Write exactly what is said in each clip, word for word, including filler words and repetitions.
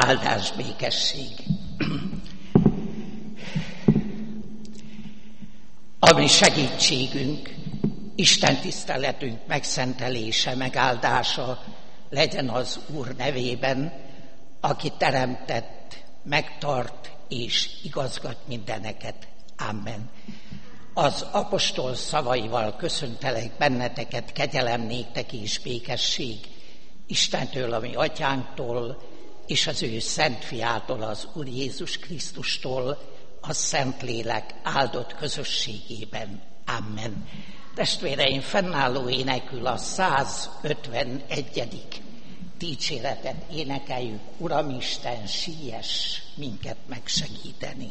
Áldás, békesség. A mi segítségünk, Isten tiszteletünk megszentelése, megáldása legyen az Úr nevében, aki teremtett, megtart és igazgat mindeneket. Amen. Az apostol szavaival köszöntelek benneteket, kegyelem néktek és békesség Istentől, a mi atyánktól, és az ő szent fiától, az Úr Jézus Krisztustól, a Szentlélek áldott közösségében. Amen. Testvéreim, fennálló énekül a százötvenegyedik dicséretet énekeljük. Uramisten, siess minket megsegíteni.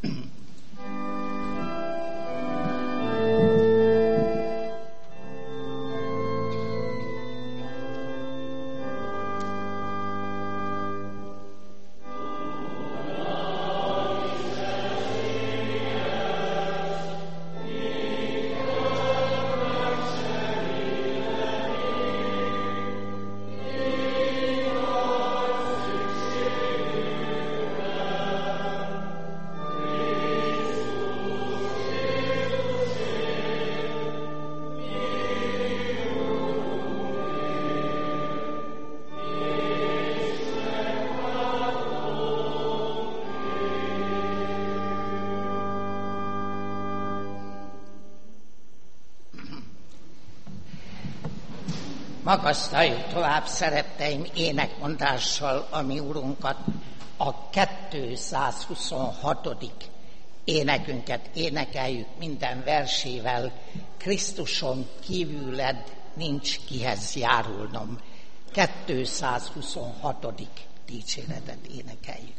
Magasztaljuk tovább, szeretteim, énekmondással a mi Urunkat, a kétszázhuszonhatodik énekünket énekeljük minden versével. Krisztuson kívüled nincs kihez járulnom. kétszázhuszonhatodik dicséretet énekeljük.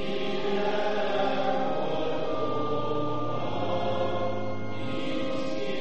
Yeah.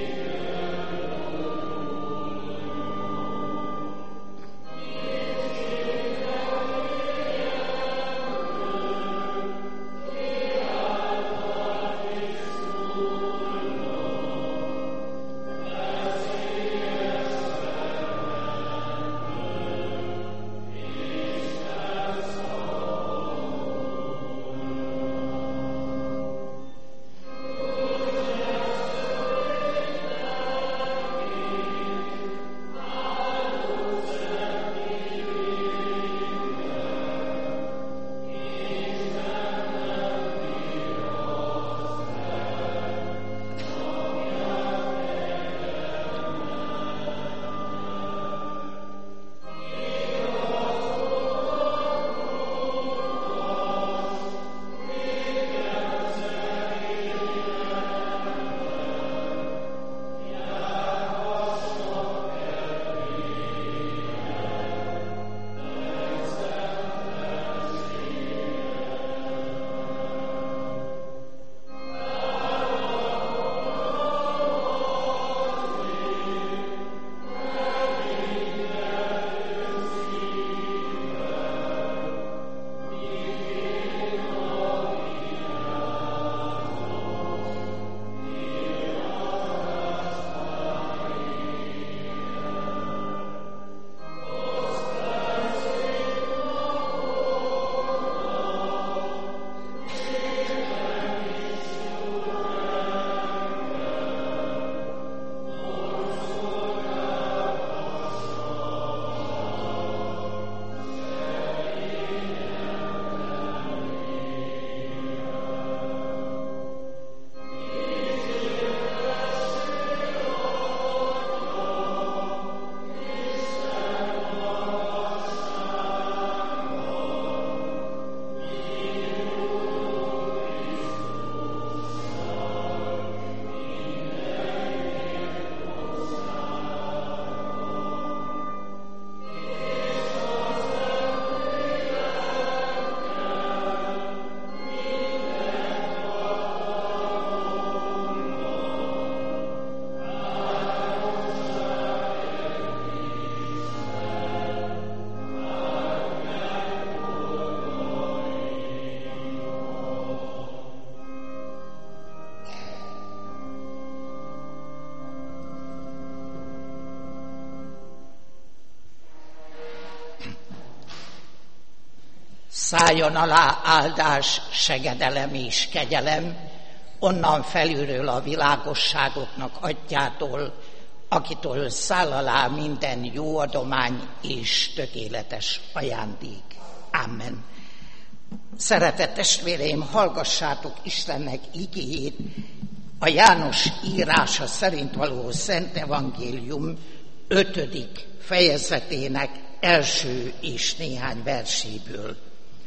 Szálljon alá áldás, segedelem és kegyelem, onnan felülről a világosságoknak atyától, akitől száll alá minden jó adomány és tökéletes ajándék. Amen. Szeretett testvéreim, hallgassátok Istennek igéjét, a János írása szerint való Szent Evangélium ötödik fejezetének első és néhány verséből.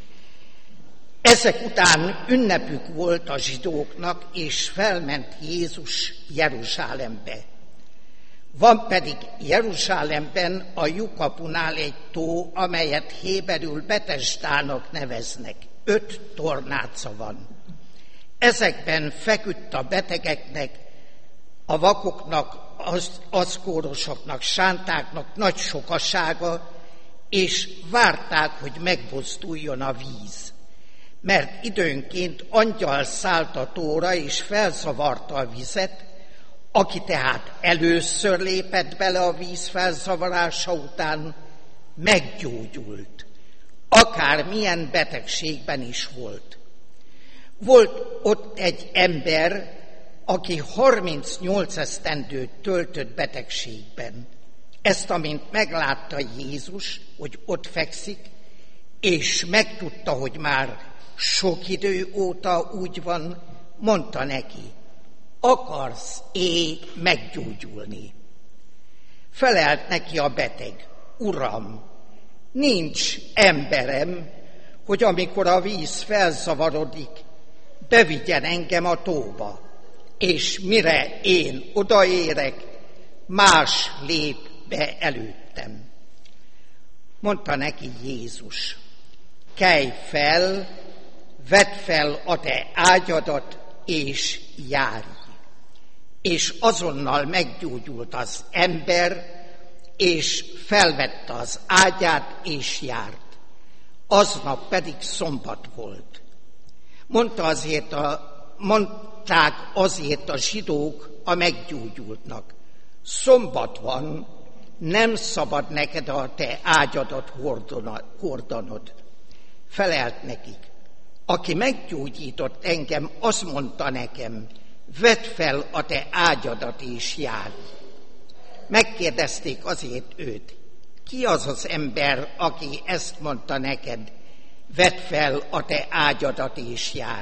Ezek után ünnepük volt a zsidóknak, és felment Jézus Jeruzsálembe. Van pedig Jeruzsálemben a lyukapunál egy tó, amelyet héberül Betesdának neveznek. Öt tornáca van. Ezekben feküdt a betegeknek, a vakoknak, az aszkórosoknak, sántáknak nagy sokasága, és várták, hogy megbozduljon a víz. Mert időnként angyal szállt a tóra, és felzavarta a vizet, aki tehát először lépett bele a víz felzavarása után, meggyógyult, akár milyen betegségben is volt. Volt ott egy ember, aki harmincnyolc esztendőt töltött betegségben. Ezt, amint meglátta Jézus, hogy ott fekszik, és megtudta, hogy már sok idő óta úgy van, mondta neki: akarsz-é meggyógyulni? Felelt neki a beteg: Uram, nincs emberem, hogy amikor a víz felzavarodik, bevigyen engem a tóba, és mire én odaérek, más lép be előttem. Mondta neki Jézus: kelj fel, vedd fel a te ágyadat, és járj. És azonnal meggyógyult az ember, és felvette az ágyát, és járt. Aznap pedig szombat volt. Mondta azért a, mondták azért a zsidók a meggyógyultnak: szombat van, nem szabad neked a te ágyadat hordanod. Felelt nekik: aki meggyógyított engem, azt mondta nekem: vedd fel a te ágyadat és járj. Megkérdezték azért őt: ki az az ember, aki ezt mondta neked: vedd fel a te ágyadat és járj?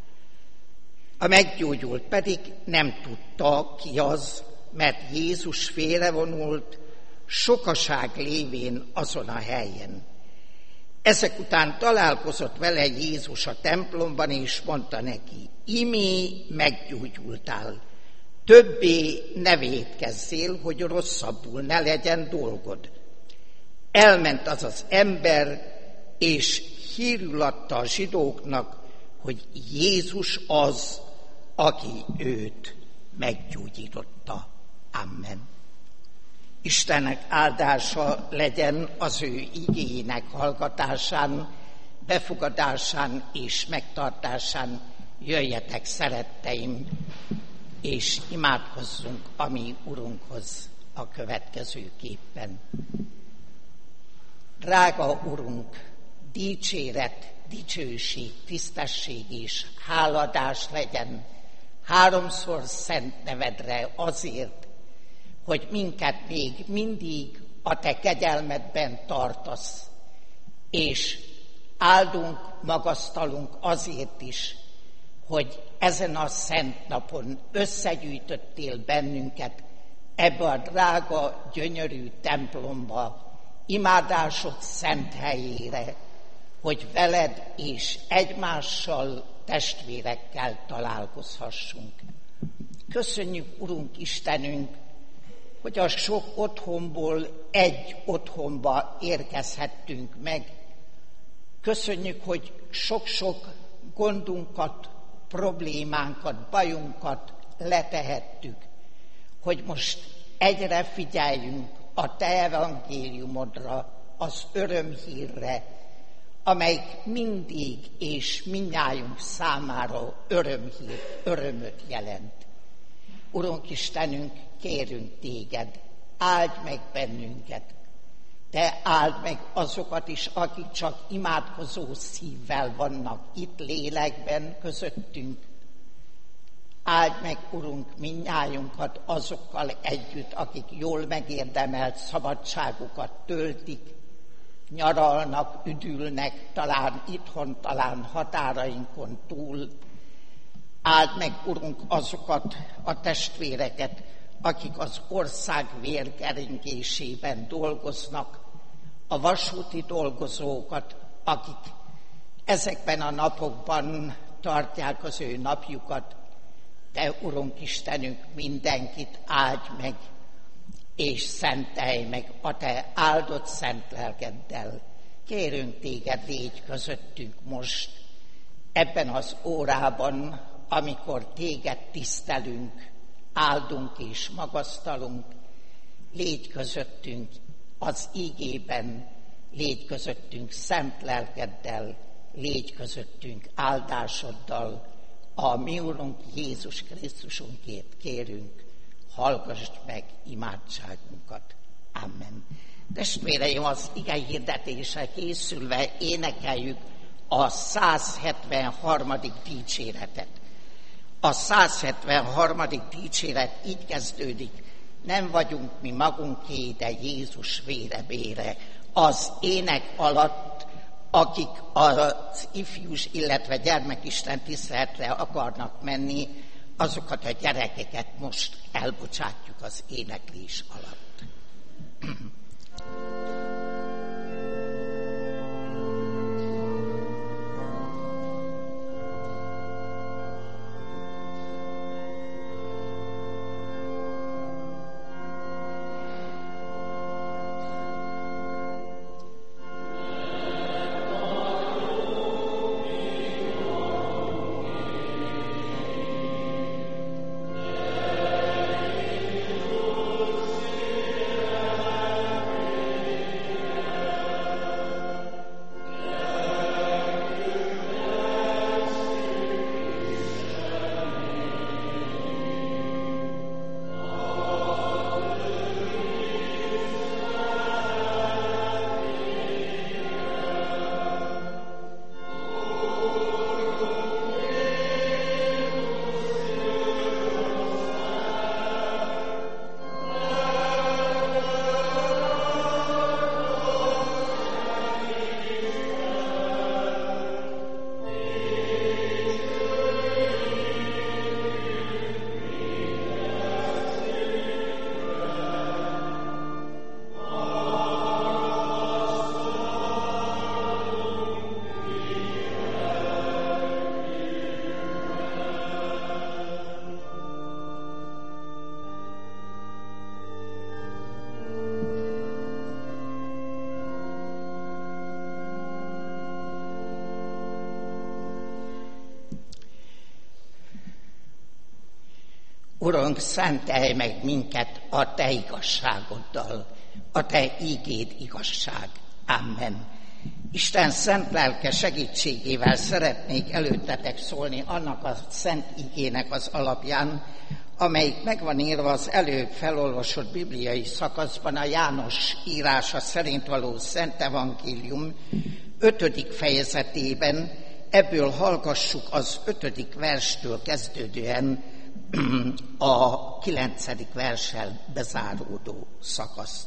A meggyógyult pedig nem tudta, ki az, mert Jézus félrevonult, sokaság lévén azon a helyen. Ezek után találkozott vele Jézus a templomban, és mondta neki: imé meggyógyultál, többé ne vétkezzél, hogy rosszabbul ne legyen dolgod. Elment az az ember, és hírül adta a zsidóknak, hogy Jézus az, aki őt meggyógyította. Amen. Istennek áldása legyen az ő igéjének hallgatásán, befogadásán és megtartásán. Jöjjetek, szeretteim, és imádkozzunk a mi Urunkhoz a következőképpen. Drága Urunk, dicséret, dicsőség, tisztesség és háladás legyen háromszor szent nevedre azért, hogy minket még mindig a te kegyelmedben tartasz, és áldunk, magasztalunk azért is, hogy ezen a szent napon összegyűjtöttél bennünket ebbe a drága, gyönyörű templomba, imádásod szent helyére, hogy veled és egymással, testvérekkel találkozhassunk. Köszönjük, Urunk Istenünk, hogy a sok otthonból egy otthonba érkezhettünk meg. Köszönjük, hogy sok-sok gondunkat, problémánkat, bajunkat letehettük, hogy most egyre figyeljünk a te evangéliumodra, az örömhírre, amelyik mindig és mindnyájunk számára örömhír, örömöt jelent. Urunk Istenünk, kérünk téged, áldj meg bennünket, de áld meg azokat is, akik csak imádkozó szívvel vannak itt lélekben közöttünk. Áld meg, Urunk, mindnyájunkat azokkal együtt, akik jól megérdemelt szabadságukat töltik, nyaralnak, üdülnek, talán itthon, talán határainkon túl. Áld meg, Urunk, azokat a testvéreket, akik az ország vérkeringésében dolgoznak, a vasúti dolgozókat, akik ezekben a napokban tartják az ő napjukat. Te, Urunk Istenünk, mindenkit áldj meg, és szentelj meg a Te áldott szent lelkeddel. Kérünk Téged, légy közöttünk most, ebben az órában, amikor Téged tisztelünk, áldunk és magasztalunk, légy közöttünk az ígében, légy közöttünk szent lelkeddel, légy közöttünk áldásoddal. A mi Urunk Jézus Krisztusunkért kérünk, hallgassd meg imádságunkat. Amen. Testvéreim, az ige hirdetésre készülve énekeljük a száz hetvenharmadik dicséretet. A száz hetvenharmadik dicséret így kezdődik: nem vagyunk mi magunké, de Jézus vére bére. Az ének alatt, akik az ifjús, illetve gyermekisten tiszteletre akarnak menni, azokat a gyerekeket most elbocsátjuk az éneklés alatt. Urunk, szentelj meg minket a Te igazságoddal, a Te ígéd igazság. Amen. Isten szent lelke segítségével szeretnék előttetek szólni annak a szent igének az alapján, amelyik meg van írva az előbb felolvasott bibliai szakaszban, a János írása szerint való Szent Evangélium ötödik fejezetében. Ebből hallgassuk az ötödik verstől kezdődően a kilencedik verssel bezáródó szakaszt.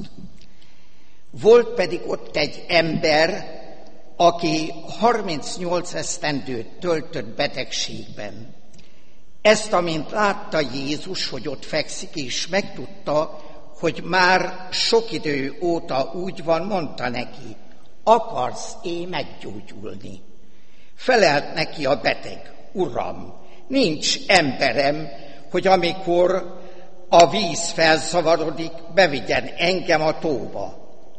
Volt pedig ott egy ember, aki harmincnyolc esztendőt töltött betegségben. Ezt, amint látta Jézus, hogy ott fekszik, és megtudta, hogy már sok idő óta úgy van, mondta neki: akarsz-é meggyógyulni? Felelt neki a beteg: Uram, nincs emberem, hogy amikor a víz felzavarodik, bevigyen engem a tóba.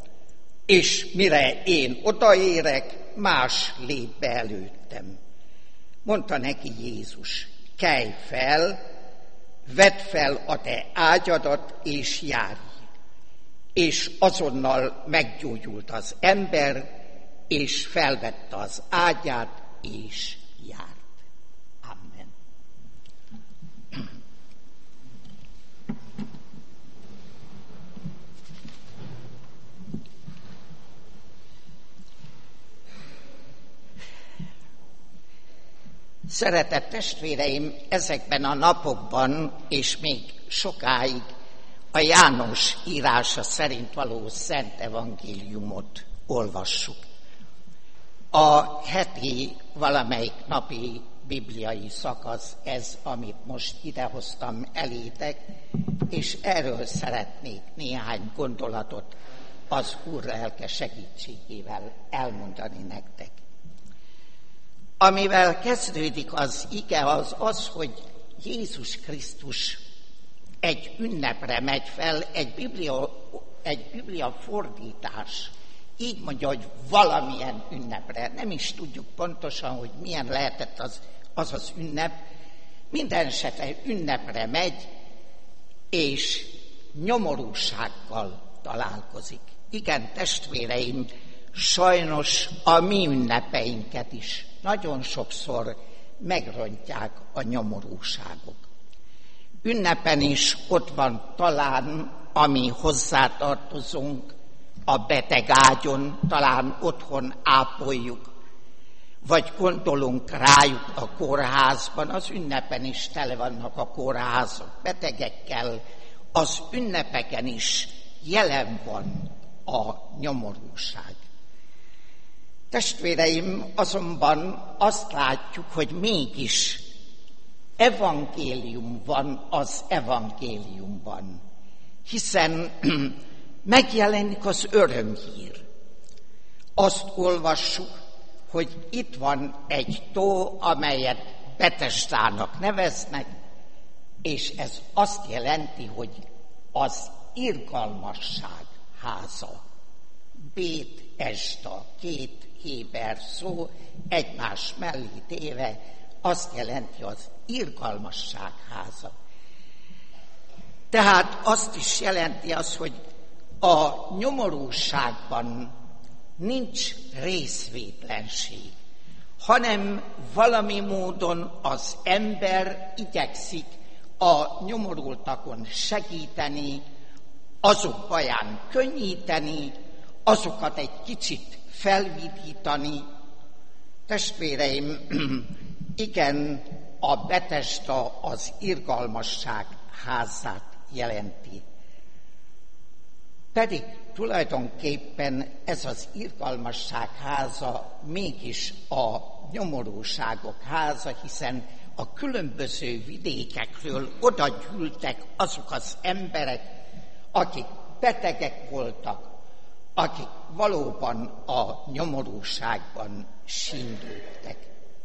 És mire én odaérek, más lép be előttem. Mondta neki Jézus: kelj fel, vedd fel a te ágyadat, és járj. És azonnal meggyógyult az ember, és felvette az ágyát, és járt. Amen. Szeretett testvéreim, ezekben a napokban, és még sokáig a János írása szerint való Szent Evangéliumot olvassuk. A heti valamelyik napi bibliai szakasz ez, amit most idehoztam elétek, és erről szeretnék néhány gondolatot az Úr lelke segítségével elmondani nektek. Amivel kezdődik az ige, az az, hogy Jézus Krisztus egy ünnepre megy fel, egy biblia, egy biblia fordítás. Így mondja, hogy valamilyen ünnepre. Nem is tudjuk pontosan, hogy milyen lehetett az az, az ünnep. Minden esetre ünnepre megy, és nyomorúsággal találkozik. Igen, testvéreim, sajnos a mi ünnepeinket is nagyon sokszor megrontják a nyomorúságok. Ünnepen is ott van talán, ami hozzátartozunk, a beteg ágyon, talán otthon ápoljuk, vagy gondolunk rájuk a kórházban, az ünnepen is tele vannak a kórházak betegekkel, az ünnepeken is jelen van a nyomorúság. Testvéreim, azonban azt látjuk, hogy mégis evangélium van az evangéliumban, hiszen megjelenik az örömhír. Azt olvassuk, hogy itt van egy tó, amelyet Betesdának neveznek, és ez azt jelenti, hogy az irgalmasság háza. Bét Esda, két héber szó egymás mellé téve azt jelenti, az irgalmasság háza. Tehát azt is jelenti az, hogy a nyomorúságban nincs részvétlenség, hanem valami módon az ember igyekszik a nyomorultakon segíteni, azok baján könnyíteni, azokat egy kicsit felvidítani. Testvéreim, igen, a Betesda az irgalmasság házát jelenti. Pedig tulajdonképpen ez az irgalmasság háza mégis a nyomorúságok háza, hiszen a különböző vidékekről oda gyűltek azok az emberek, akik betegek voltak, akik valóban a nyomorúságban síndültek.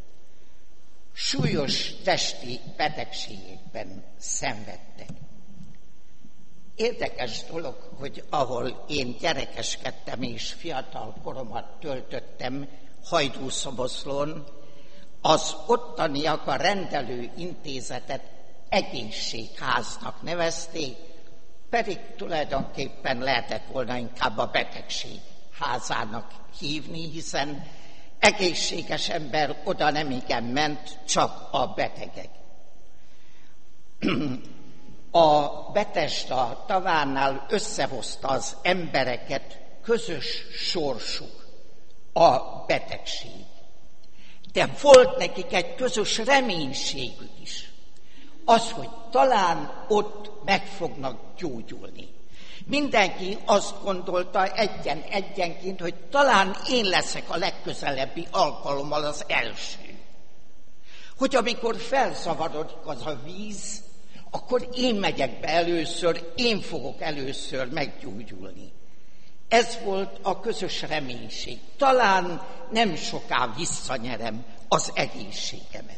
Súlyos testi betegségekben szenvedtek. Érdekes dolog, hogy ahol én gyerekeskedtem és fiatal koromat töltöttem Hajdúszoboszlón, az ottaniak a rendelő intézetet egészségháznak nevezték, pedig tulajdonképpen lehetett volna inkább a betegség házának hívni, hiszen egészséges ember oda nem igen ment, csak a betegek. A Betesda tavánál összehozta az embereket, közös sorsuk, a betegség. De volt nekik egy közös reménységük is. Az, hogy talán ott meg fognak gyógyulni. Mindenki azt gondolta egyen-egyenként, hogy talán én leszek a legközelebbi alkalommal az első. Hogy amikor felszavarodik az a víz, akkor én megyek be először, én fogok először meggyógyulni. Ez volt a közös reménység. Talán nem soká visszanyerem az egészségemet.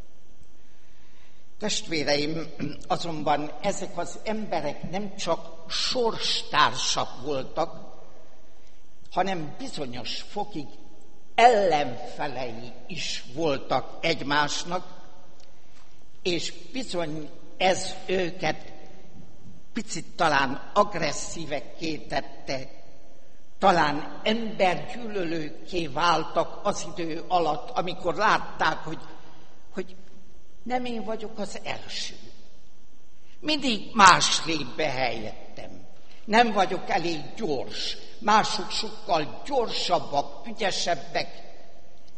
Testvéreim, azonban ezek az emberek nem csak sorstársak voltak, hanem bizonyos fokig ellenfelei is voltak egymásnak, és bizony ez őket picit talán agresszívekké tette, talán embergyűlölőkké váltak az idő alatt, amikor látták, hogy, hogy nem én vagyok az első. Mindig másrébb behelyettem. Nem vagyok elég gyors. Mások sokkal gyorsabbak, ügyesebbek.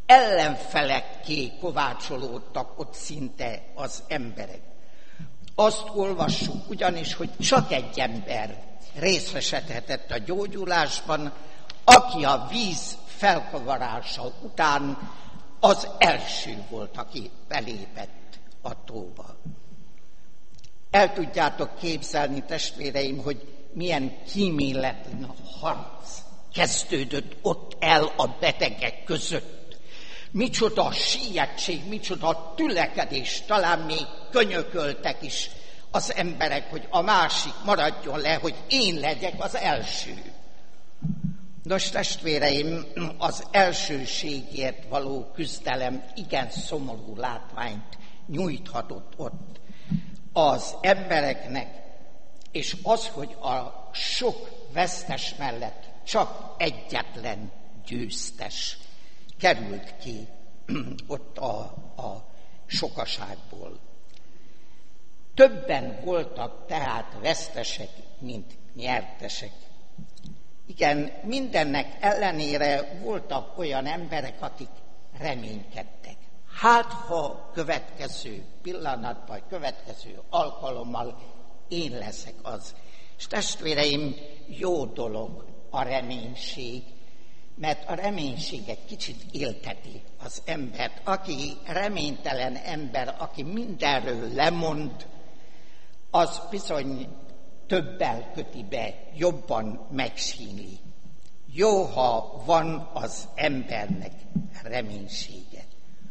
ellenfelekké kovácsolódtak ott szinte az emberek. Azt olvassuk ugyanis, hogy csak egy ember részesedhetett a gyógyulásban, aki a víz felkavarása után az első volt, aki belépett a tóba. El tudjátok képzelni, testvéreim, hogy milyen kíméletlen harc kezdődött ott el a betegek között. Micsoda sietség, micsoda tülekedés, talán még könyököltek is az emberek, hogy a másik maradjon le, hogy én legyek az első. Nos, testvéreim, az elsőségért való küzdelem igen szomorú látványt nyújthatott ott az embereknek, és az, hogy a sok vesztes mellett csak egyetlen győztes került ki ott a, a sokaságból. Többen voltak tehát vesztesek, mint nyertesek. Igen, mindennek ellenére voltak olyan emberek, akik reménykedtek. Hát, ha következő pillanatban, következő alkalommal én leszek az. És testvéreim, jó dolog a reménység, mert a reménység egy kicsit élteti az embert. Aki reménytelen ember, aki mindenről lemond, az bizony többel köti be, jobban megsínli. Jó, ha van az embernek reménysége.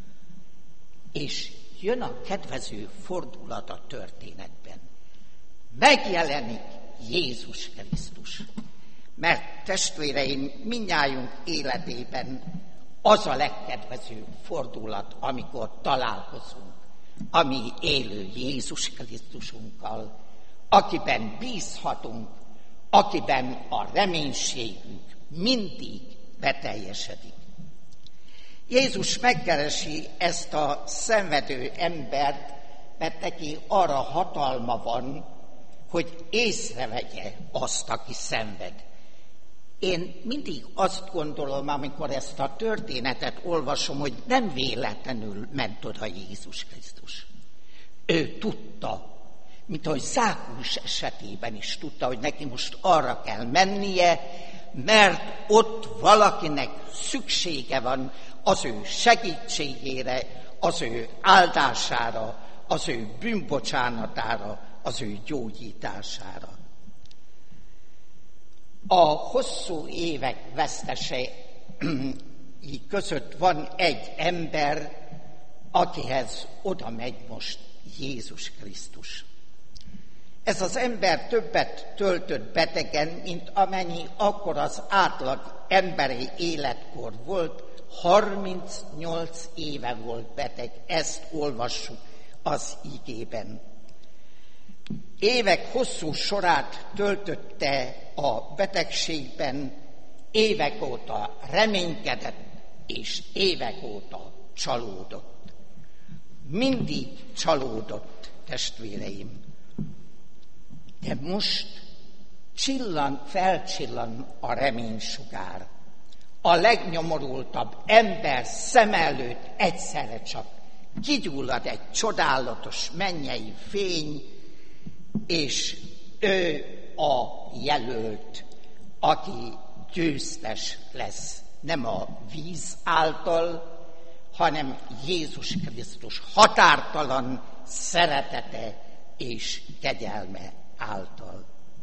És jön a kedvező fordulat a történetben. Megjelenik Jézus Krisztus. Mert testvéreim, mindnyájunk életében az a legkedvezőbb fordulat, amikor találkozunk a mi élő Jézus Krisztusunkkal, akiben bízhatunk, akiben a reménységünk mindig beteljesedik. Jézus megkeresi ezt a szenvedő embert, mert neki arra hatalma van, hogy észrevegye azt, aki szenved. Én mindig azt gondolom, amikor ezt a történetet olvasom, hogy nem véletlenül ment oda Jézus Krisztus. Ő tudta, mint ahogy Zákkus esetében is tudta, hogy neki most arra kell mennie, mert ott valakinek szüksége van az ő segítségére, az ő áldására, az ő bűnbocsánatára, az ő gyógyítására. A hosszú évek vesztesei között van egy ember, akihez oda megy most Jézus Krisztus. Ez az ember többet töltött betegen, mint amennyi akkor az átlag emberi életkor volt. harmincnyolc éve volt beteg, ezt olvassuk az igében. Évek hosszú sorát töltötte a betegségben, évek óta reménykedett, és évek óta csalódott. Mindig csalódott, testvéreim. De most csillan, felcsillan a reménysugár. A legnyomorultabb ember szem előtt egyszerre csak kigyullad egy csodálatos mennyei fény, és ő a jelölt, aki győztes lesz, nem a víz által, hanem Jézus Krisztus határtalan szeretete és kegyelme által.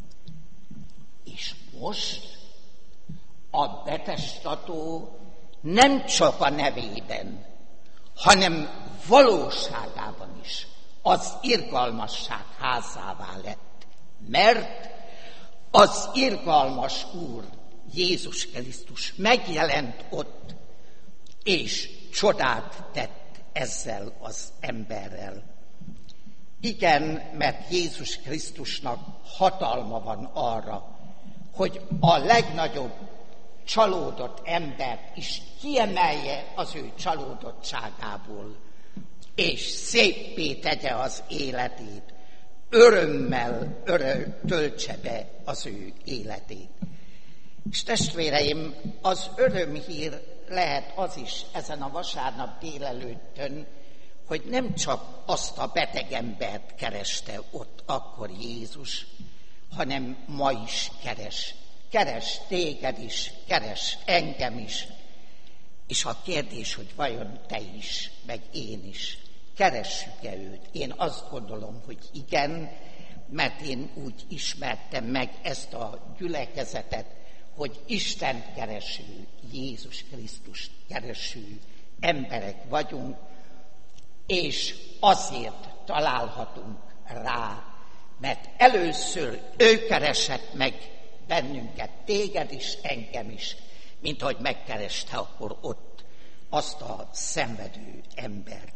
És most a betestató nem csak a nevében, hanem valóságában is az irgalmasság házává lett. Mert az irgalmas Úr, Jézus Krisztus megjelent ott, és csodát tett ezzel az emberrel. Igen, mert Jézus Krisztusnak hatalma van arra, hogy a legnagyobb csalódott embert is kiemelje az ő csalódottságából, és széppé tegye az életét, örömmel örö, töltse be az ő életét. És testvéreim, az örömhír lehet az is ezen a vasárnap délelőttön, hogy nem csak azt a beteg embert kereste ott akkor Jézus, hanem ma is keres. Keres téged is, keres engem is. És a kérdés, hogy vajon te is, meg én is, keressük-e őt? Én azt gondolom, hogy igen, mert én úgy ismertem meg ezt a gyülekezetet, hogy Isten kereső, Jézus Krisztus kereső emberek vagyunk, és azért találhatunk rá, mert először ő keresett meg bennünket, téged is, engem is, mint ahogy megkereste akkor ott azt a szenvedő embert.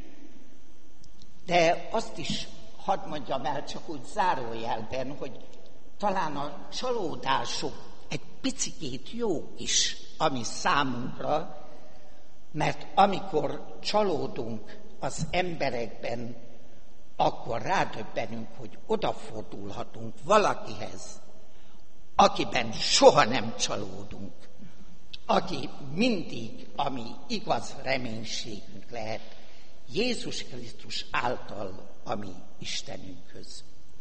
De azt is hadd mondjam el, csak úgy zárójelben, hogy talán a csalódások egy picikét jók is, ami számunkra, mert amikor csalódunk az emberekben, akkor rádöbbenünk, hogy odafordulhatunk valakihez, akiben soha nem csalódunk, aki mindig, ami igaz reménységünk lehet, Jézus Krisztus által, a mi Istenünkhöz.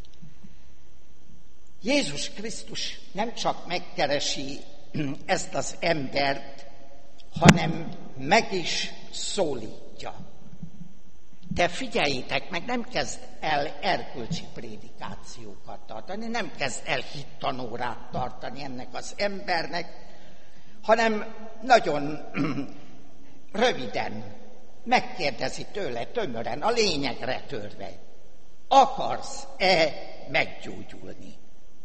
Jézus Krisztus nem csak megkeresi ezt az embert, hanem meg is szólítja. De figyeljétek meg, nem kezd el erkölcsi prédikációkat tartani, nem kezd el hittanórát tartani ennek az embernek, hanem nagyon röviden megkérdezi tőle tömören, a lényegre törve: akarsz-e meggyógyulni?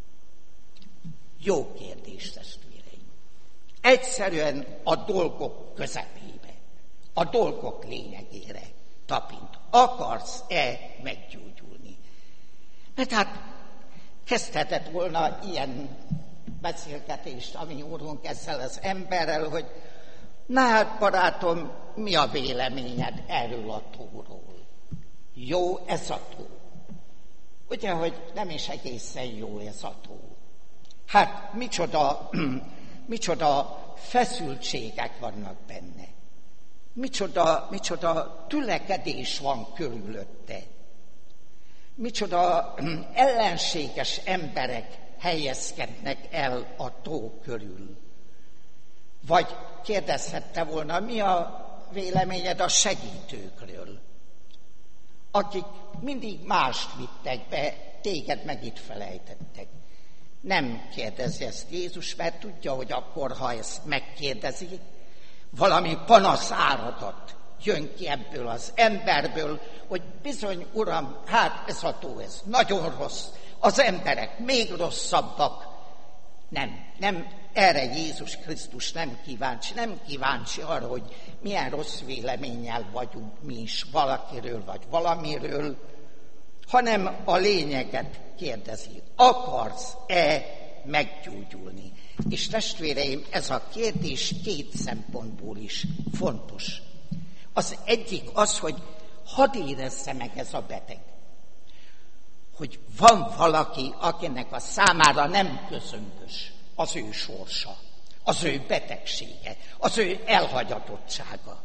Jó kérdés, testvéreim. Egyszerűen a dolgok közepébe, a dolgok lényegére tapint. Akarsz-e meggyógyulni? Mert hát kezdhetett volna ilyen beszélgetést, ami úrunk ezzel az emberrel, hogy na hát, barátom, mi a véleményed erről a tóról? Jó ez a tó? Ugye, hogy nem is egészen jó ez a tó. Hát micsoda, micsoda feszültségek vannak benne. Micsoda, micsoda tülekedés van körülötte. Micsoda ellenséges emberek helyezkednek el a tó körül. Vagy kérdezhette volna, mi a véleményed a segítőkről, akik mindig mást vittek be, téged meg itt felejtettek. Nem kérdezi ezt Jézus, mert tudja, hogy akkor, ha ezt megkérdezi, valami panaszáradat jön ki ebből az emberből, hogy bizony, uram, hát ez a tó, ez nagyon rossz, az emberek még rosszabbak. Nem, nem, erre Jézus Krisztus nem kíváncsi, nem kíváncsi arra, hogy milyen rossz véleménnyel vagyunk mi is valakiről vagy valamiről, hanem a lényeget kérdezi: akarsz-e meggyógyulni? És testvéreim, ez a kérdés két szempontból is fontos. Az egyik az, hogy hadd érezze meg ez a beteg, hogy van valaki, akinek a számára nem közömbös az ő sorsa, az ő betegsége, az ő elhagyatottsága.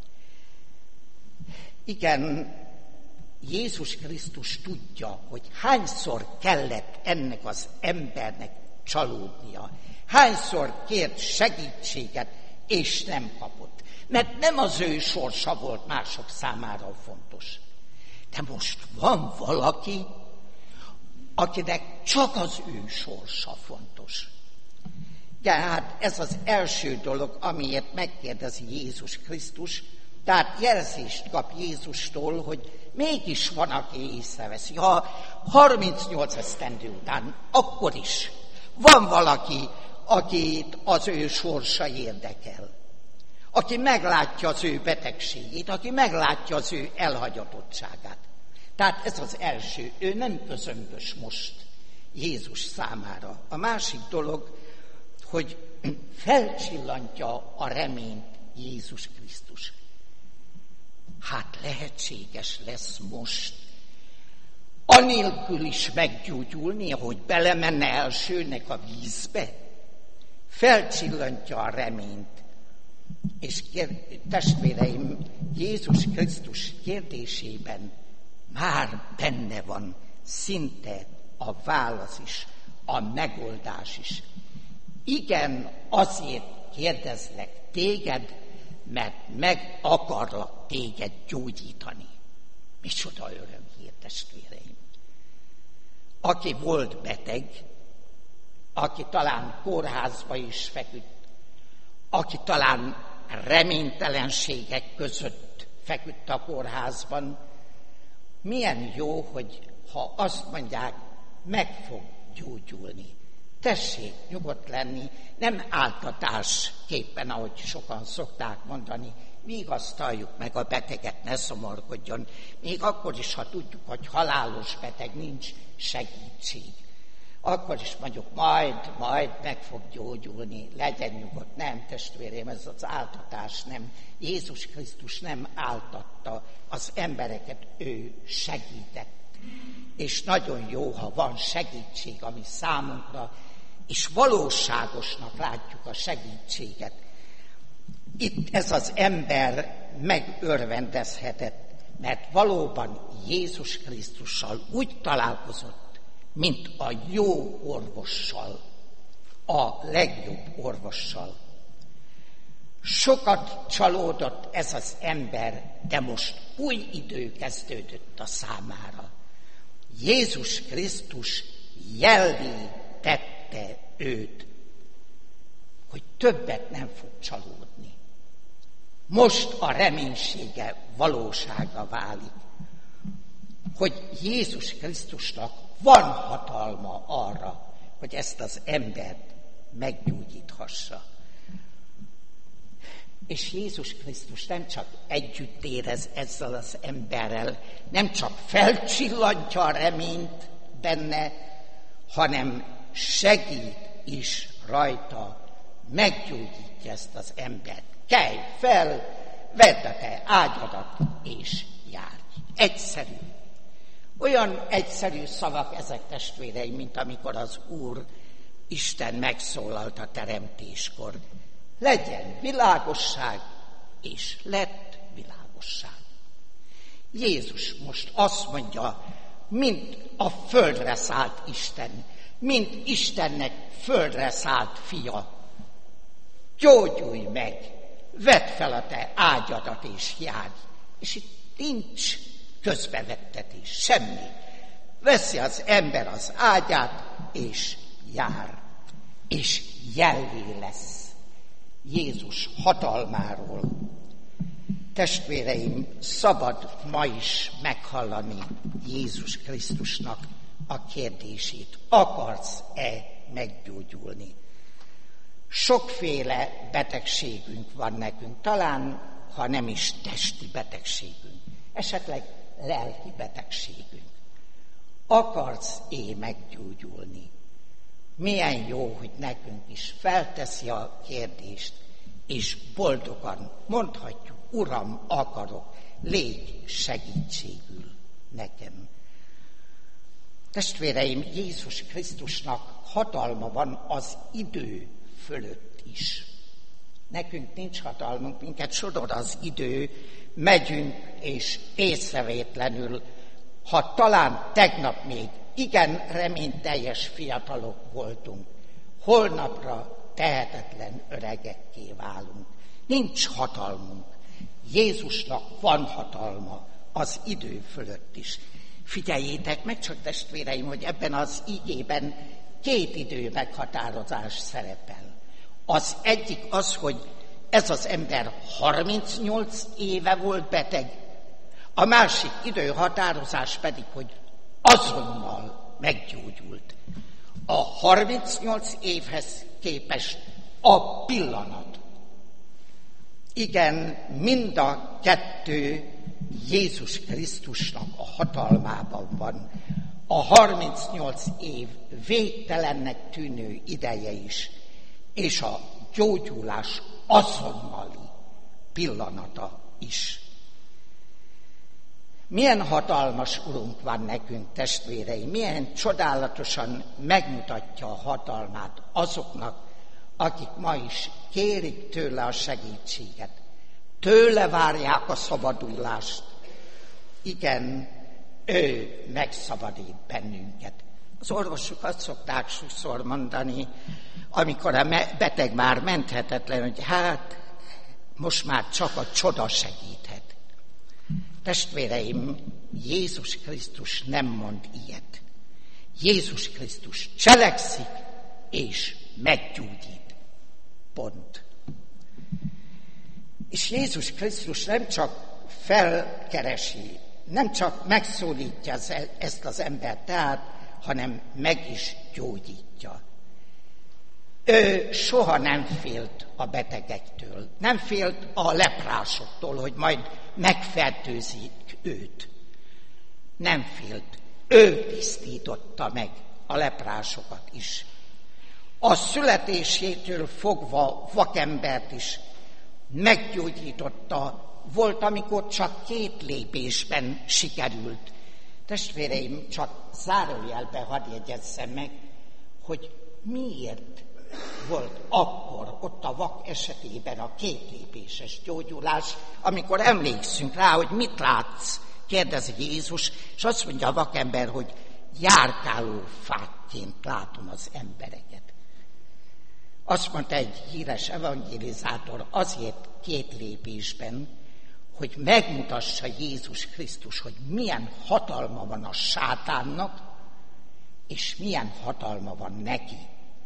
Igen, Jézus Krisztus tudja, hogy hányszor kellett ennek az embernek csalódnia, hányszor kért segítséget, és nem kapott. Mert nem az ő sorsa volt mások számára fontos. De most van valaki, akinek csak az ő sorsa fontos. De hát ez az első dolog, amiért megkérdezi Jézus Krisztus, tehát jelzést kap Jézustól, hogy mégis van, aki észreveszi. Ha harmincnyolc esztendő után, akkor is van valaki, akit az ő sorsa érdekel, aki meglátja az ő betegségét, aki meglátja az ő elhagyatottságát. Tehát ez az első, ő nem közömbös most Jézus számára. A másik dolog, hogy felcsillantja a reményt Jézus Krisztus. Hát lehetséges lesz most anélkül is meggyógyulni, hogy belemenne elsőnek a vízbe. Felcsillantja a reményt. És kér, testvéreim, Jézus Krisztus kérdésében már benne van szinte a válasz is, a megoldás is. Igen, azért kérdezlek téged, mert meg akarlak téged gyógyítani. Micsoda örömhír, testvéreim! Aki volt beteg, aki talán kórházba is feküdt, aki talán reménytelenségek között feküdt a kórházban, milyen jó, hogy ha azt mondják, meg fog gyógyulni. Tessék nyugodt lenni, nem áltatásképpen, ahogy sokan szokták mondani, vigasztaljuk meg a beteget, ne szomorkodjon, még akkor is, ha tudjuk, hogy halálos beteg, nincs segítség. Akkor is mondjuk, majd, majd meg fog gyógyulni, legyen nyugodt. Nem, testvérem, ez az áltatás nem. Jézus Krisztus nem áltatta az embereket, ő segített. És nagyon jó, ha van segítség, ami számunkra, és valóságosnak látjuk a segítséget. Itt ez az ember megörvendezhetett, mert valóban Jézus Krisztussal úgy találkozott, mint a jó orvossal, a legjobb orvossal. Sokat csalódott ez az ember, de most új idő kezdődött a számára. Jézus Krisztus jellé tette őt, hogy többet nem fog csalódni. Most a reménysége valósága válik, hogy Jézus Krisztusnak van hatalma arra, hogy ezt az embert meggyógyíthassa. És Jézus Krisztus nem csak együtt érez ezzel az emberrel, nem csak felcsillantja a reményt benne, hanem segít is rajta, meggyógyítja ezt az embert. Kelj fel, vedd a te ágyadat, és járj. Egyszerű. Olyan egyszerű szavak ezek, testvéreim, mint amikor az Úr Isten megszólalt a teremtéskor. Legyen világosság, és lett világosság. Jézus most azt mondja, mint a földre szállt Isten, mint Istennek földre szállt fia. Gyógyulj meg, vedd fel a te ágyadat és járj. És itt nincs közbevettetés, semmi. Veszi az ember az ágyát, és jár. És jellé lesz Jézus hatalmáról. Testvéreim, szabad ma is meghallani Jézus Krisztusnak a kérdését. Akarsz-e meggyógyulni? Sokféle betegségünk van nekünk, talán, ha nem is testi betegségünk, esetleg lelki betegségünk. Akarsz-e meggyógyulni? Milyen jó, hogy nekünk is felteszi a kérdést, és boldogan mondhatjuk, Uram, akarok, légy segítségül nekem. Testvéreim, Jézus Krisztusnak hatalma van az idő fölött is. Nekünk nincs hatalmunk, minket sodor az idő, megyünk, és észrevétlenül, ha talán tegnap még igen reményteljes fiatalok voltunk, holnapra tehetetlen öregekké válunk. Nincs hatalmunk. Jézusnak van hatalma az idő fölött is. Figyeljétek meg csak, testvéreim, hogy ebben az igében két idő meghatározás szerepel. Az egyik az, hogy ez az ember harmincnyolc éve volt beteg, a másik időhatározás pedig, hogy azonnal meggyógyult. A harmincnyolc évhez képest a pillanat. Igen, mind a kettő Jézus Krisztusnak a hatalmában van. A harmincnyolc év végtelennek tűnő ideje is, és a gyógyulás azonnali pillanata is. Milyen hatalmas Urunk van nekünk, testvéreim, milyen csodálatosan megmutatja a hatalmát azoknak, akik ma is kérik tőle a segítséget, tőle várják a szabadulást. Igen, ő megszabadít bennünket. Az orvosok azt szokták sokszor mondani, amikor a beteg már menthetetlen, hogy hát most már csak a csoda segíthet. Testvéreim, Jézus Krisztus nem mond ilyet. Jézus Krisztus cselekszik és meggyógyít. Pont. És Jézus Krisztus nem csak felkeresi, nem csak megszólítja ezt az embert, tehát, hanem meg is gyógyítja. Ő soha nem félt a betegektől, nem félt a leprásoktól, hogy majd megfertőzik őt. Nem félt. Ő tisztította meg a leprásokat is. A születésétől fogva vakembert is meggyógyította. Volt, amikor csak két lépésben sikerült. Testvéreim, csak zárójelbe hadd jegyezzem meg, hogy miért volt akkor ott a vak esetében a két lépéses gyógyulás, amikor emlékszünk rá, hogy mit látsz, kérdezi Jézus, és azt mondja a vakember, hogy járkáló fákként látom az embereket. Azt mondta egy híres evangelizátor azért két lépésben, hogy megmutassa Jézus Krisztus, hogy milyen hatalma van a sátánnak, és milyen hatalma van neki.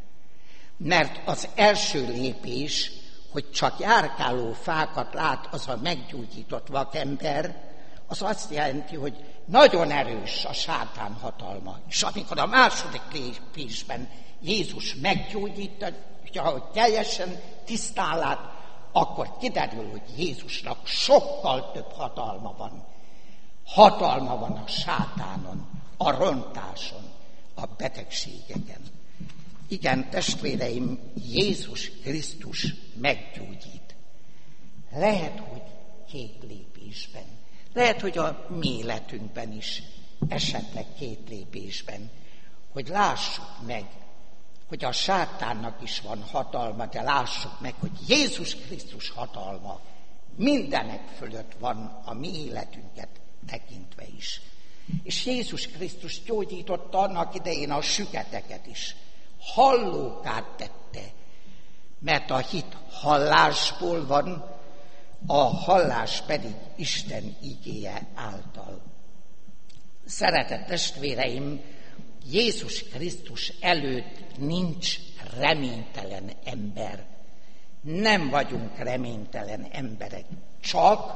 Mert az első lépés, hogy csak járkáló fákat lát az a meggyógyított vakember, az azt jelenti, hogy nagyon erős a sátán hatalma. És amikor a második lépésben Jézus meggyógyítja, hogy teljesen tisztán lát, akkor kiderül, hogy Jézusnak sokkal több hatalma van. Hatalma van a sátánon, a rontáson, a betegségeken. Igen, testvéreim, Jézus Krisztus meggyógyít. Lehet, hogy két lépésben. Lehet, hogy a mi életünkben is, esetleg két lépésben, hogy lássuk meg, hogy a sátánnak is van hatalma, de lássuk meg, hogy Jézus Krisztus hatalma mindenek fölött van a mi életünket tekintve is. És Jézus Krisztus gyógyította annak idején a süketeket is. Hallókát tette, mert a hit hallásból van, a hallás pedig Isten igéje által. Szeretett testvéreim, Jézus Krisztus előtt nincs reménytelen ember. Nem vagyunk reménytelen emberek, csak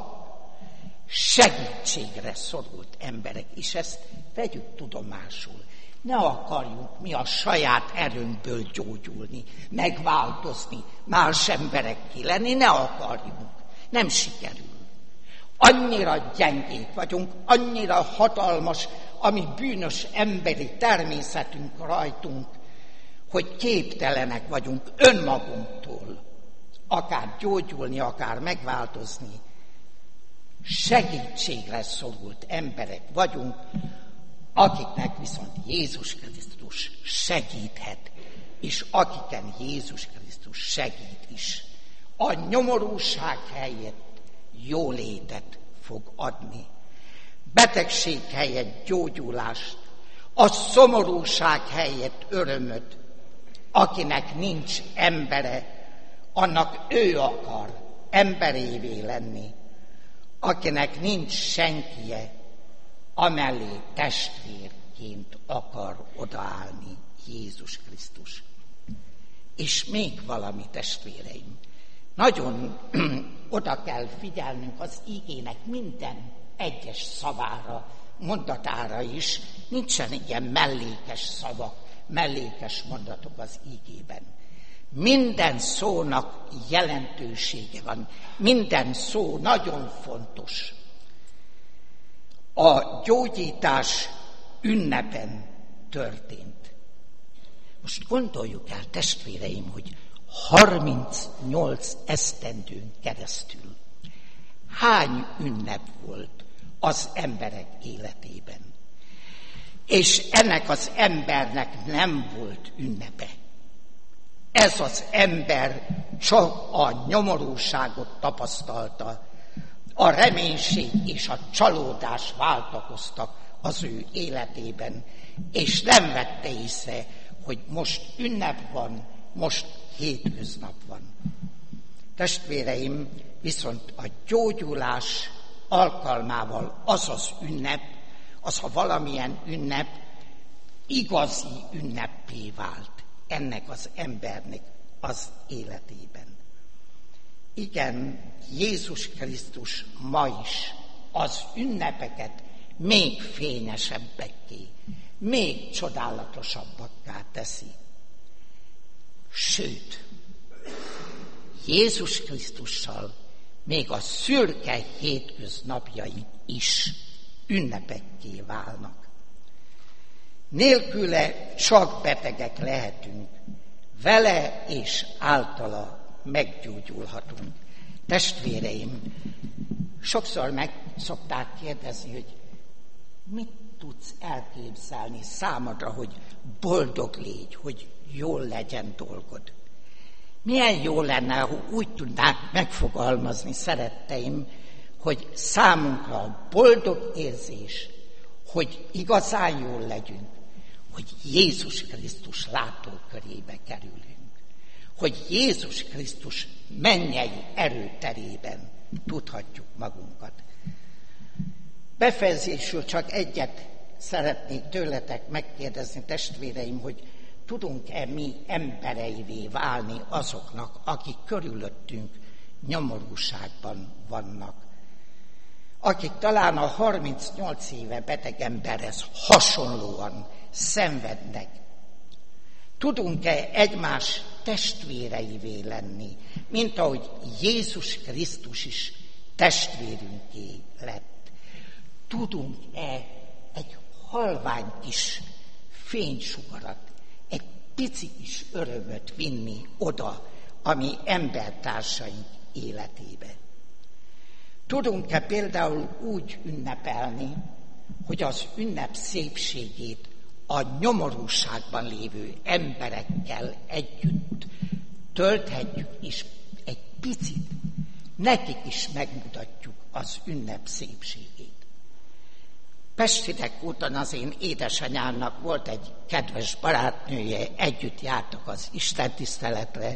segítségre szorult emberek, és ezt vegyük tudomásul. Ne akarjunk mi a saját erőnkből gyógyulni, megváltozni, más emberekké lenni, ne akarjunk. Nem sikerül. Annyira gyengék vagyunk, annyira hatalmas a mi bűnös emberi természetünk rajtunk, hogy képtelenek vagyunk önmagunktól, akár gyógyulni, akár megváltozni. Segítségre szorult emberek vagyunk, akiknek viszont Jézus Krisztus segíthet, és akiken Jézus Krisztus segít is. A nyomorúság helyett jólétet fog adni. Betegség helyett gyógyulást, a szomorúság helyett örömöt. Akinek nincs embere, annak ő akar emberévé lenni. Akinek nincs senkije, amellé testvérként akar odaállni Jézus Krisztus. És még valami, testvéreim, nagyon oda kell figyelnünk az igének minden egyes szavára, mondatára is. Nincsen ilyen mellékes szavak, mellékes mondatok az igében. Minden szónak jelentősége van, minden szó nagyon fontos. A gyógyítás ünnepen történt. Most gondoljuk el, testvéreim, hogy harmincnyolc esztendőn keresztül hány ünnep volt az emberek életében. És ennek az embernek nem volt ünnepe. Ez az ember csak a nyomorúságot tapasztalta, a reménység és a csalódás váltakoztak az ő életében, és nem vette észre, hogy most ünnep van, most hétköznap van. Testvéreim, viszont a gyógyulás alkalmával az az ünnep, az, ha valamilyen ünnep, igazi ünneppé vált ennek az embernek az életében. Igen, Jézus Krisztus ma is az ünnepeket még fényesebbekké, még csodálatosabbakká teszi. Sőt, Jézus Krisztussal még a szürke hétköznapjai is ünnepekké válnak. Nélküle csak betegek lehetünk, vele és általa meggyógyulhatunk. Testvéreim, sokszor meg szokták kérdezni, hogy mit tudsz elképzelni számodra, hogy boldog légy, hogy jól legyen dolgod. Milyen jó lenne, ha úgy tudnánk megfogalmazni, szeretteim, hogy számunkra a boldog érzés, hogy igazán jól legyünk, hogy Jézus Krisztus látókörébe kerülünk, hogy Jézus Krisztus mennyei erőterében tudhatjuk magunkat. Befejezésül csak egyet szeretnék tőletek megkérdezni, testvéreim, hogy tudunk-e mi embereivé válni azoknak, akik körülöttünk nyomorúságban vannak, akik talán a harmincnyolc éve beteg emberhez hasonlóan szenvednek. Tudunk-e egymás testvéreivé lenni, mint ahogy Jézus Krisztus is testvérünké lett? Tudunk-e egy halvány kis fénysugarat, egy pici kis örömöt vinni oda, ami embertársaink életébe? Tudunk-e például úgy ünnepelni, hogy az ünnep szépségét a nyomorúságban lévő emberekkel együtt tölthetjük, és egy picit nekik is megmutatjuk az ünnep szépségét. Pestinek úton az én édesanyámnak volt egy kedves barátnője, együtt jártak az istentiszteletre,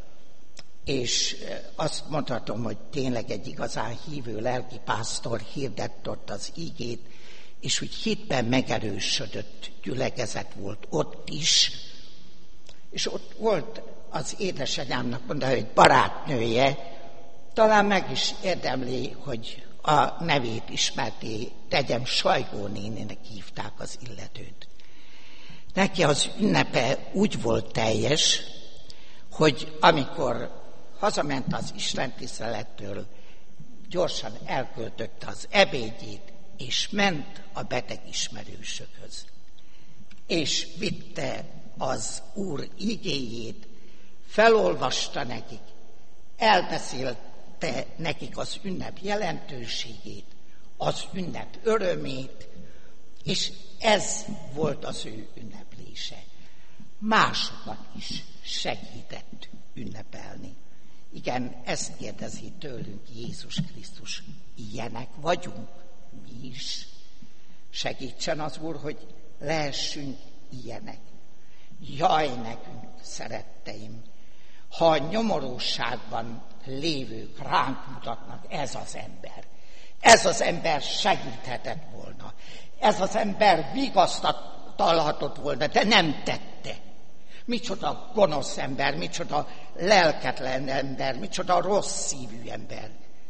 és azt mondhatom, hogy tényleg egy igazán hívő lelkipásztor hirdett ott az igét, és úgy hitben megerősödött gyülekezet volt ott is, és ott volt az édesanyámnak, mondta, hogy barátnője, talán meg is érdemli, hogy a nevét ismerté, tegyem, Sajgó néninek hívták az illetőt. Neki az ünnepe úgy volt teljes, hogy amikor hazament az istentisztelettől, gyorsan elköltötte az ebédjét, és ment a beteg ismerősökhöz. És vitte az Úr igéjét, felolvasta nekik, elbeszélte nekik az ünnep jelentőségét, az ünnep örömét, és ez volt az ő ünneplése. Másokat is segített ünnepelni. Igen, ezt kérdezi tőlünk Jézus Krisztus. Ilyenek vagyunk mi is. Segítsen az Úr, hogy lehessünk ilyenek. Jaj nekünk, szeretteim, ha a nyomorúságban lévők ránk mutatnak, ez az ember. Ez az ember segíthetett volna. Ez az ember vigasztalhatott volna, de nem tette. Micsoda gonosz ember, micsoda lelketlen ember, micsoda rossz szívű ember.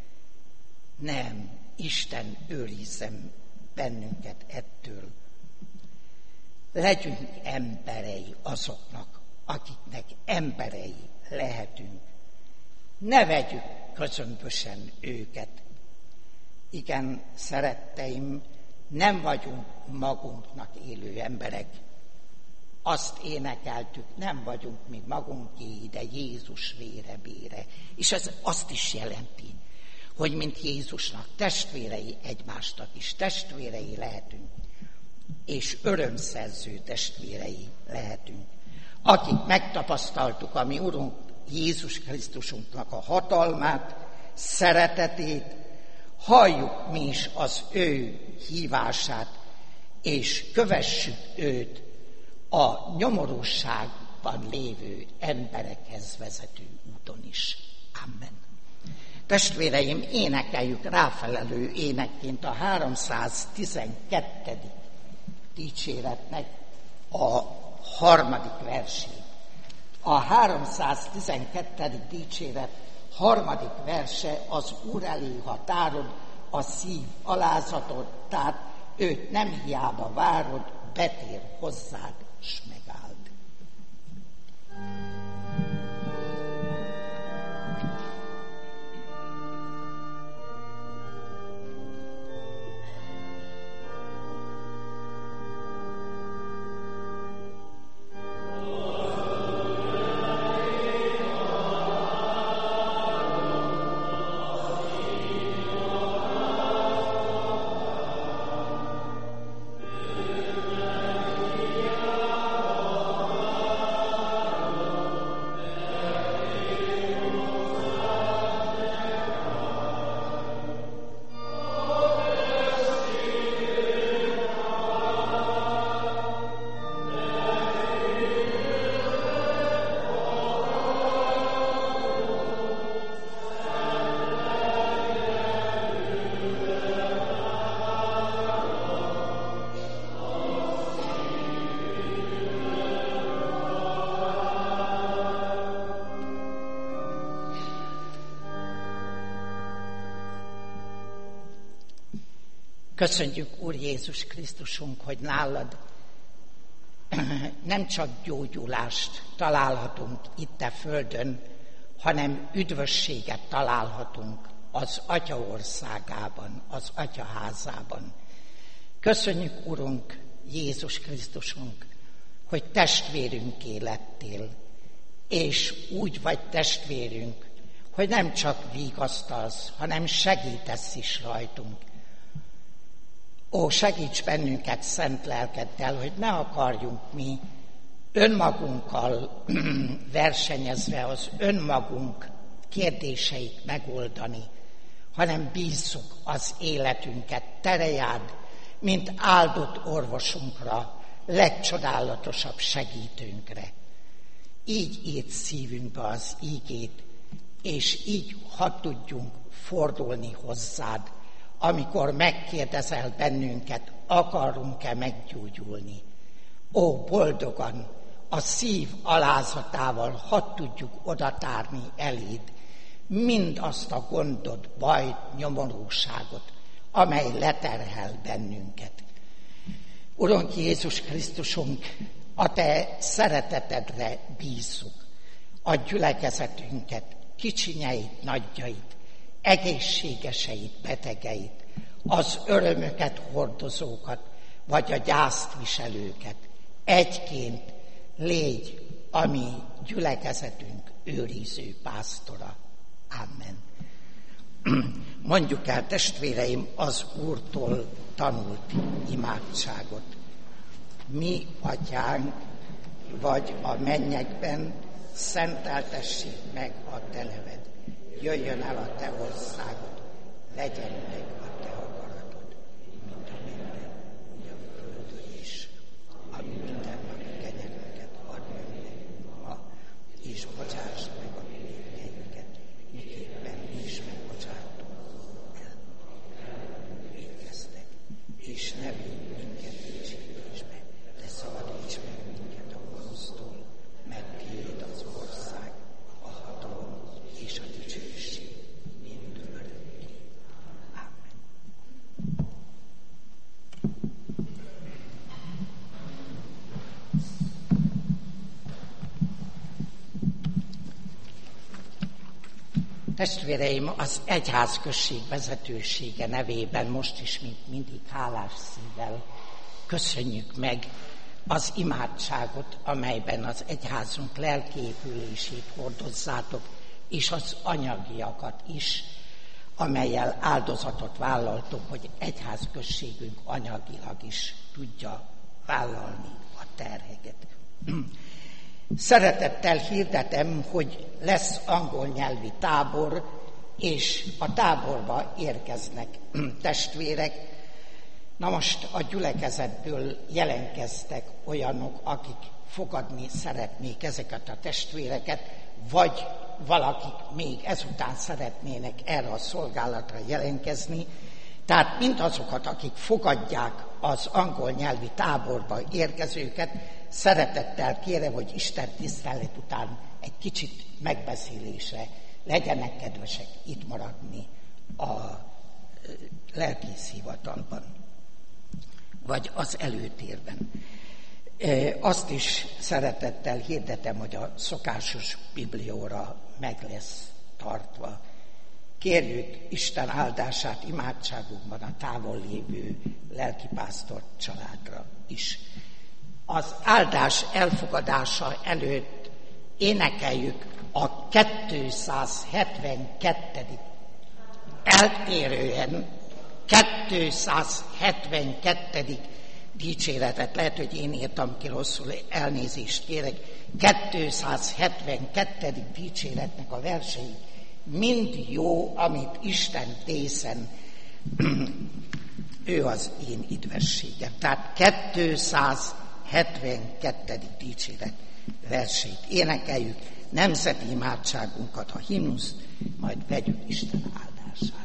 Nem, Isten őrizzen bennünket ettől. Legyünk emberei azoknak, akiknek emberei lehetünk. Ne vegyük közömbösen őket. Igen, szeretteim, nem vagyunk magunknak élő emberek. Azt énekeltük, nem vagyunk mi magunké, de Jézus vére bére. És ez azt is jelenti, hogy mint Jézusnak testvérei egymásnak is testvérei lehetünk, és örömszerző testvérei lehetünk. akik megtapasztaltuk a mi Urunk Jézus Krisztusunknak a hatalmát, szeretetét, halljuk mi is az ő hívását, és kövessük őt a nyomorúságban lévő emberekhez vezető úton is. Amen. Testvéreim, énekeljük ráfelelő énekként a háromszáztizenkettedik dicséretnek a harmadik versét. A háromszáztizenkettedik dicséret harmadik verse: az Úr elé határod a szív alázatot, tehát őt nem hiába várod, betér hozzád, s megáld. Köszönjük, Úr Jézus Krisztusunk, hogy nálad nem csak gyógyulást találhatunk itt a földön, hanem üdvösséget találhatunk az Atya országában, az Atya házában. Köszönjük, Urunk Jézus Krisztusunk, hogy testvérünké lettél, és úgy vagy testvérünk, hogy nem csak vigasztalsz, hanem segítesz is rajtunk. Ó, segíts bennünket szent lelkeddel, hogy ne akarjunk mi önmagunkkal versenyezve az önmagunk kérdéseit megoldani, hanem bízzuk az életünket terejád, mint áldott orvosunkra, legcsodálatosabb segítőnkre. Így írd szívünkbe az ígét, és így hadd tudjunk fordulni hozzád, amikor megkérdezel bennünket, akarunk-e meggyógyulni. Ó, boldogan, a szív alázatával hadd tudjuk odatárni eléd mindazt a gondot, bajt, nyomorúságot, amely leterhel bennünket. Urunk Jézus Krisztusunk, a te szeretetedre bízzuk a gyülekezetünket, kicsinyeit, nagyjait, egészségeseit, betegeit, az örömöket hordozókat, vagy a gyászt viselőket. Egyként légy a mi gyülekezetünk őriző pásztora. Amen. Mondjuk el, testvéreim, az Úrtól tanult imádságot. Mi, Atyánk, vagy a mennyekben, szenteltessék meg a te neved. Jöjjön el a te országod, legyen meg a te akaratod, mint a mennyben, úgy a földön is. Ami mindennapi kenyerünket ad meg nekünk ma, és bocsásd meg a mi vétkeinket, miképpen mi is megbocsátunk el. Védkeztek, és ne védj minket kísértésbe, de szabadíts meg minket a gonosztól, mert tiéd az ország, a hatalom és a dicsőség mindörökké. Amen. Testvéreim, az egyházközség vezetősége nevében most is, mint mindig, hálás szívvel köszönjük meg az imádságot, amelyben az egyházunk lelkiépülését hordozzátok, és az anyagiakat is, amellyel áldozatot vállaltok, hogy egyházközségünk anyagilag is tudja vállalni a terheket. Szeretettel hirdetem, hogy lesz angol nyelvi tábor, és a táborba érkeznek testvérek. Na most a gyülekezetből jelentkeztek olyanok, akik fogadni szeretnék ezeket a testvéreket, vagy valakik még ezután szeretnének erre a szolgálatra jelentkezni. Tehát mindazokat, akik fogadják az angol nyelvi táborba érkezőket, szeretettel kérem, hogy Isten tisztelet után egy kicsit megbeszélésre legyenek kedvesek itt maradni a lelkész hivatalban, vagy az előtérben. Azt is szeretettel hirdetem, hogy a szokásos biblióra meg lesz tartva. Kérjük Isten áldását imádságunkban a távol lévő lelkipásztor családra is. Az áldás elfogadása előtt énekeljük a kétszázhetvenkettedik eltérően kétszázhetvenkettedik dicséretet. Lehet, hogy én írtam ki rosszul, elnézést kérek. kétszázhetvenkettedik dicséretnek a versei mind jó, amit Isten tészen, ő az én idvességem. Tehát kétszázhetvenkettedik dicséret versét énekeljük, nemzeti imádságunkat, a himnuszt, majd vegyük Isten áldását.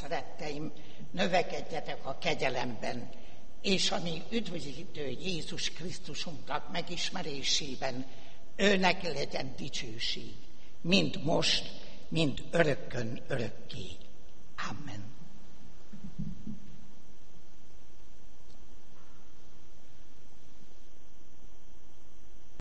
szeretteim, növekedjetek a kegyelemben, és a mi üdvözítő Jézus Krisztusunknak megismerésében őnek legyen dicsőség, mind most, mind örökkön örökké. Amen.